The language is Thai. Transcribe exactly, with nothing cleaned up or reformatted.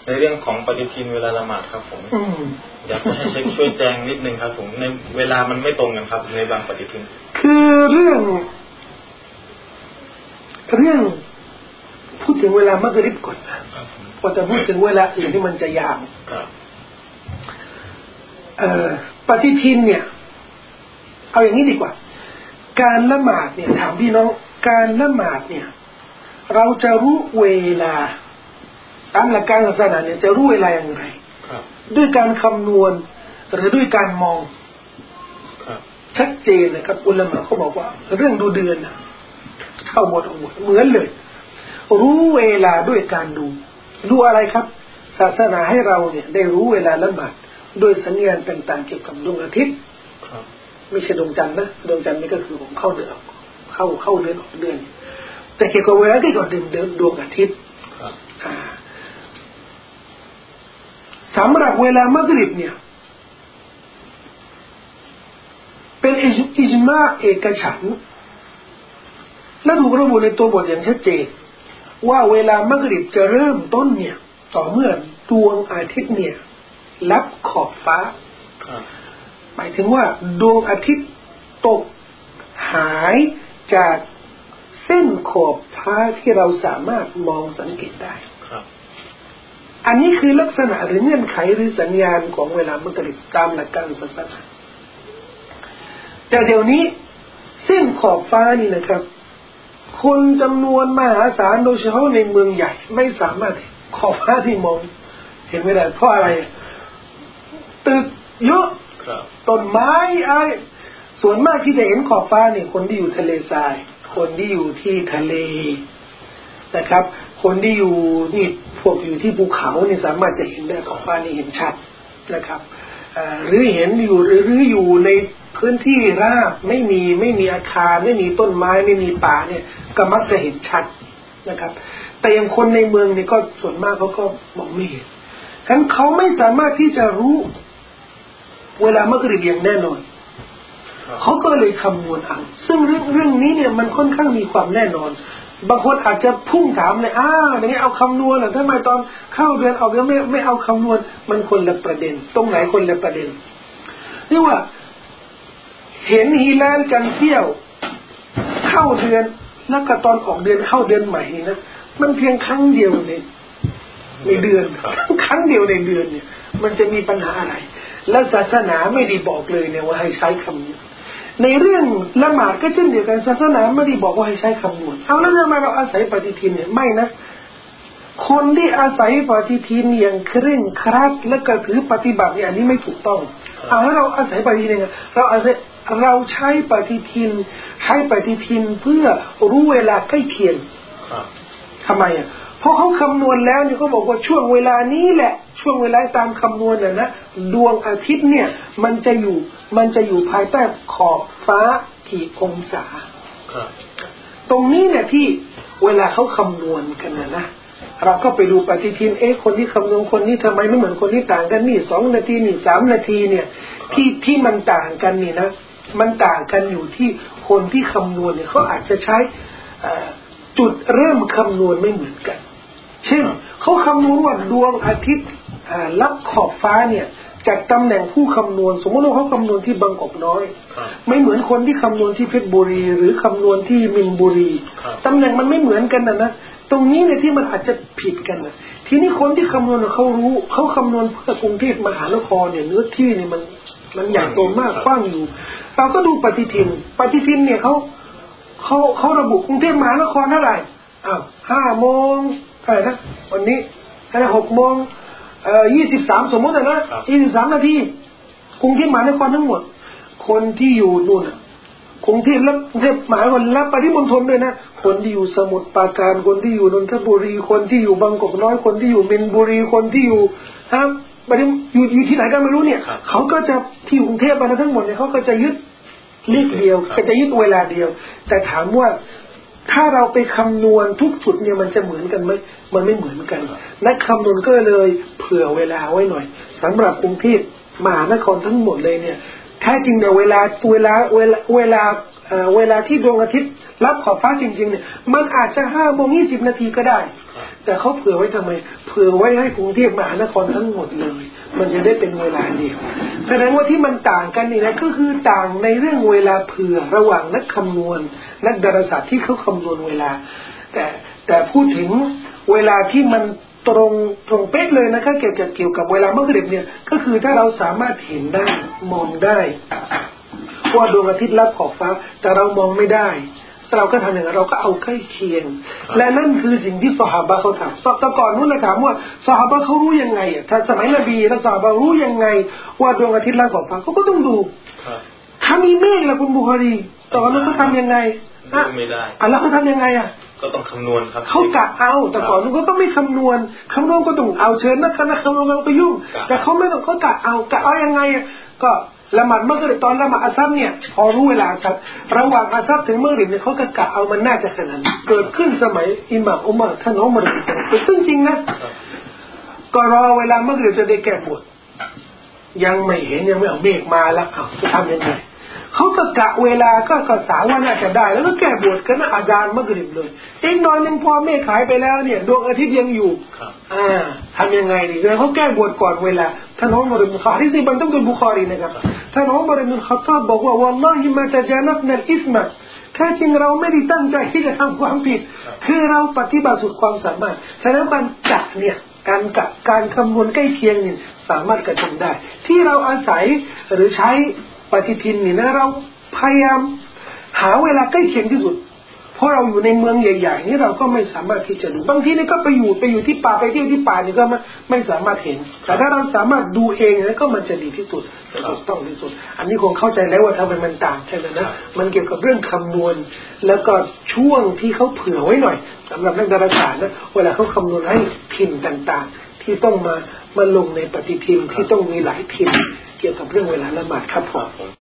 ในเรื่องของปฏิทินเวลาละหมาดครับผมอยากให้เช็คช่วยแจ้งนิดนึงครับผมในเวลามันไม่ตรงกันครับในบางปฏิทินคือเรื่องเรื่องพูดถึงเวลามักริบก่อนนะพอจะพูดถึงเวลาอื่นที่มันจะยาวเอ่อปฏิทินเนี่ยเอาอย่างนี้ดีกว่าการละหมาดเนี่ยถามพี่น้องการละหมาดเนี่ยเราจะรู้เวลาตามหลักการศาสนาเนี่ยจะรู้เวลาอย่างไรด้วยการคำนวณหรือด้วยการมองชัดเจนนะครับอุลามะเขาบอกว่าเรื่องดูเดือนนะเข้าหมดออกหมดเหมือนเลยรู้เวลาด้วยการดูดูอะไรครับศาสนาให้เราเนี่ยได้รู้เวลาละหมาดโดยสัญญาณต่างๆเกี่ยวกับดวงอาทิตย์ไม่ใช่ดวงจันทร์นะดวงจันทร์นี่ก็คือผมเข้าเดือนเข้าเข้าเดือนออกเดือนแต่เกี่ยวกับเวลาที่ก่อนเดือนดวงอาทิตย์สำหรับเวลามักริบเนี่ยเป็นอิจมาเอกฉันท์และถูกระบุในตัวบทอย่างชัดเจนว่าเวลามักริบจะเริ่มต้นเนี่ยต่อเมื่อดวงอาทิตย์เนี่ยลับขอบฟ้าหมายถึงว่าดวงอาทิตย์ตกหายจากเส้นขอบฟ้าที่เราสามารถมองสังเกตได้อันนี้คือลักษณะหรือเงื่อนไขหรือสัญญาณของเวลามักริบตามหลักการศาสนาแต่เดี๋ยวนี้เส้นขอบฟ้านี่นะครับคนจำนวนมหาศาลโดยเฉพาะในเมืองใหญ่ไม่สามารถขอบฟ้าที่มองเห็นไม่ได้เพราะอะไรตึกเยอะต้นไม้อะไรส่วนมากที่จะเห็นขอบฟ้าเนี่ยคนที่อยู่ทะเลทรายคนที่อยู่ที่ทะเลนะครับคนที่อยู่นี่พวกอยู่ที่ภูเขาเนี่ยสามารถจะเห็นได้ขอบฟ้านี่เห็นชัดนะครับหรือเห็นอยู่หรืออยู่ในพื้นที่ราบไม่มีไม่มีอาคารไม่มีต้นไม้ไม่มีป่าเนี่ยก็มักจะเห็นชัดนะครับแต่อย่างคนในเมืองนี่ก็ส่วนมากเขาก็มองไม่เห็นฉะนั้นเขาไม่สามารถที่จะรู้เวลามักริบอย่างแน่นอนเขาก็เลยคำนวณเอาซึ่งเรื่องเรื่องนี้เนี่ยมันค่อนข้างมีความแน่นอนบางคนอาจจะพุ่งถามเลยอ้าวอย่างนี้เอาคำนวณเหรอทำไมตอนเข้าเดือนออกเดือนไม่ไม่เอาคำนวณมันคนละประเด็นตรงไหนคนละประเด็นนี่ว่าเห็นฮิลาลจันทร์เที่ยวเข้าเดือนแล้วก็ตอนออกเดือนเข้าเดือนใหม่นะมันเพียงครั้งเดียวในในเดือนครั้งเดียวในเดือนเนี่ยมันจะมีปัญหาอะไรและศาสนาไม่ได้บอกเลยเนี่ยว่าให้ใช้คำนี้ในเรื่องละหมาดก็เช่นเดียวกันศาสนาไม่ได้บอกว่าให้ใช้คำนวณเอาแล้วทำไมเราอาศัยปฏิทินเนี่ยไม่นะคนที่อาศัยปฏิทินอย่างเคร่งครัดและก็ถือปฏิบัติเนี่ยอันนี้ไม่ถูกต้องเอาแล้วเราอาศัยปฏิทินเนี่ยเราอาศัยเราใช้ปฏิทินใช้ปฏิทินเพื่อรู้เวลาใกล้เคียงทำไมอ่ะเพราะเขาคำนวณแล้วเนี่ยเขาบอกว่าช่วงเวลานี้แหละช่วงเวลาตามคำนวณน่ะนะดวงอาทิตย์เนี่ยมันจะอยู่มันจะอยู่ภายใต้ขอบฟ้ากี่องศาตรงนี้เนี่ยที่เวลาเขาคำนวณกันนะนะเราก็ไปดูปฏิทินเอ๊ะคนที่คำนวณคนนี้ทำไมไม่เหมือนคนที่ต่างกันนี่สองนาทีนี่สามนาทีเนี่ยที่ที่มันต่างกันนี่นะมันต่างกันอยู่ที่คนที่คำนวณเนี่ยเขาอาจจะใช้จุดเริ่มคำนวณไม่เหมือนกันเช่นเขาคำนวณว่าดวงอาทิตย์ลับขอบฟ้าเนี่ยจากตำแหน่งผู้คำนวณสมมติว่าเขาคำนวณที่บางกอกน้อยไม่เหมือนคนที่คำนวณที่เพชรบุรีหรือคำนวณที่มินบุรีตำแหน่งมันไม่เหมือนกันนะนะตรงนี้เนี่ยที่มันอาจจะผิดกันนะทีนี้คนที่คำนวณเขารู้เขาคำนวณเพื่อกรุงเทพมหานครเนี่ยเนื้อที่เนี่ยมันมันใหญ่โตมากกว้างอยู่เราก็ดูปฏิทินปฏิทินเนี่ยเขาเขาเขาระบุกรุงเทพมหานครเท่าไหร่อ้าวห้าโมงเท่าไหร่นะวันนี้เท่าไหร่หกโมงเอ่อยี่สิบสามสมมตินะยี่สิบสามนาทีกรุงเทพมหานครทั้งหมดคนที่อยู่นู่นน่ะกรุงเทพและกรุงเทพมหานครและปริมณฑลด้วยนะคนที่อยู่สมุทรปราการคนที่อยู่นนทบุรีคนที่อยู่บางกอกน้อยคนที่อยู่มินบุรีคนที่อยู่ฮะปริมอยู่อยู่ที่ไหนก็ไม่รู้เนี่ยเขาก็จะที่กรุงเทพมาทั้งหมดเนี่ยเขาก็จะยึดเลขเดียวก็จะยึดเวลาเดียวแต่ถามว่าถ้าเราไปคำนวณทุกจุดเนี่ยมันจะเหมือนกันไหมมันไม่เหมือนกันนักคำนวณก็เลยเผื่อเวลาไว้หน่อยสำหรับกรุงเทพมหานครทั้งหมดเลยเนี่ยแท้จริงเนี่ยเวลาเวลาเวลาเวลาเวลาที่ดวงอาทิตย์รับขอบฟ้าจริงๆเนี่ยมันอาจจะห้าโมงยี่สิบนาทีก็ได้แต่เขาเผื่อไว้ทำไมเผื่อไว้ให้กรุงเทพมหานครทั้งหมดเลยมันจะได้เป็นเวลาเดียวแสดงว่าที่มันต่างกันนี่นะก็คือต่างในเรื่องเวลาเผื่อระหว่างนักคำนวณนักดาราศาสตร์ที่เขาคำนวณเวลาแต่แต่พูดถึงเวลาที่มันตรงตรงเป๊ะเลยนะคะเกี่ยวกับเกี่ยวกับเวลามักริบเนี่ยก็คือถ้าเราสามารถเห็นได้มองได้ว่าดวงอาทิตย์รับขอบฟ้าแต่เรามองไม่ได้เราก็ทำอย่างไรเราก็เอาใกล้เคียงและนั่นคือสิ่งที่ซอฮาบะห์เขาทำแต่ก่อนนู้นนะถามว่าซอฮาบะห์เขารู้ยังไงอ่ะถ้าสมัยนบีแล้วซอฮาบะห์รู้ยังไงว่าดวงอาทิตย์รับขอบฟ้าเขาก็ต้องดูถ้ามีเมฆล่ะคุณบุคอรีตอนนั้นเขาทำยังไงไม่ได้อ่ะแล้วเขาทำยังไงอ่ะก็ต้องคำนวณครับเขากะเอาแต่ก่อนนู้นเขาก็ไม่คำนวณคำนวณก็ต้องเอาเชิญนักคณะคำนวณมาไปยุ่งแต่เขาไม่ต้องเขากะเอากะเอายังไงอ่ะก็ละหมาดมักริบตอนละหมาดอัสซัรเนี่ยพอรู้เวลาอัสซัรระหว่างอัสซัรถึงมักริบเนี่ยเขาก็กะเอามันน่าจะขนาดเกิดขึ้นสมัยอิหม่ามอุมัรท่านอุมัรบินอับดุลอาซิซซึ่งจริงนะก็รอเวลามักริบจะได้แก้ปวดยังไม่เห็นยังไม่เอาเมฆมาแล้วเอาจะทำยังไงเขาก็กะเวลาก็ก็สาว่าน่าจะได้แล้วก็แก้บวชกันอาจารย์มักริบเลยอีกหน่อยนึงพอเมฆหายไปแล้วเนี่ยดวงอาทิตย์ยังอยู่อ่าทำยังไงดีเลยเขาแก้บวชก่อนเวลาท่านอุมัรบินข่าวที่บันทึกโดยบุคอรีนะครับท่านอุมัรบินขัตฏาบบอกว่าวัลลอฮิมาตะจานับนัลอิสมะแท้จริงเราไม่ได้ตั้งใจที่จะทำความผิดคือเราปฏิบัติสุดความสามารถฉะนั้นการกะเนี่ยการกะการคำนวณใกล้เคียงเนี่ยสามารถกระทำได้ที่เราอาศัยหรือใช้ปฏิทินนี่นะเราพยายามหาเวลาใกล้เคียงที่สุดเพราะเราอยู่ในเมืองใหญ่ๆนี่เราก็ไม่สามารถที่จะดูบางทีนี่ก็ไปอยู่ไปอยู่ที่ป่าไปเที่ยวที่ป่านี่ก็ไม่ไม่สามารถเห็นแต่ถ้าเราสามารถดูเองนะก็มันจะดีที่สุดถูกต้องที่สุดอันนี้คงเข้าใจแล้วว่าทำไมมันต่างใช่ไหมนะมันเกี่ยวกับเรื่องคำนวณแล้วก็ช่วงที่เขาเผื่อไว้หน่อยสำหรับนักดาราศาสตร์นะเวลาเขาคำนวณให้พิมพ์ต่างๆที่ต้องมามาลงในปฏิทินที่ต้องมีหลายพิมพ์เกี่ยวกับเรื่องเวลาละหมาดครับผม